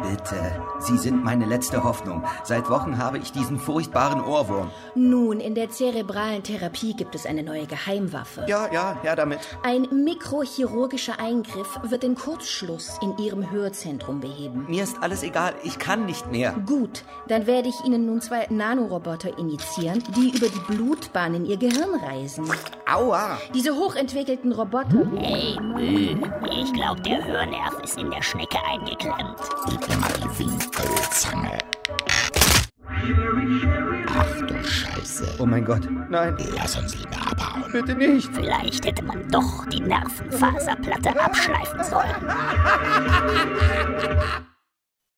Bitte, Sie sind meine letzte Hoffnung. Seit Wochen habe ich diesen furchtbaren Ohrwurm. Nun, in der zerebralen Therapie gibt es eine neue Geheimwaffe. Ja, her damit. Ein mikrochirurgischer Eingriff wird den Kurzschluss in Ihrem Hörzentrum beheben. Mir ist alles egal, ich kann nicht mehr. Gut, dann werde ich Ihnen nun 2 Nanoroboter injizieren, die über die Blutbahn in Ihr Gehirn reisen. Aua! Diese hochentwickelten Roboter... Hey, ich glaube, der Hörnerv ist in der Schnecke eingeklemmt. Gib mir mal die Winkelzange. Ach du Scheiße. Oh mein Gott, nein. Lass uns lieber abhauen. Bitte nicht. Vielleicht hätte man doch die Nervenfaserplatte abschleifen sollen.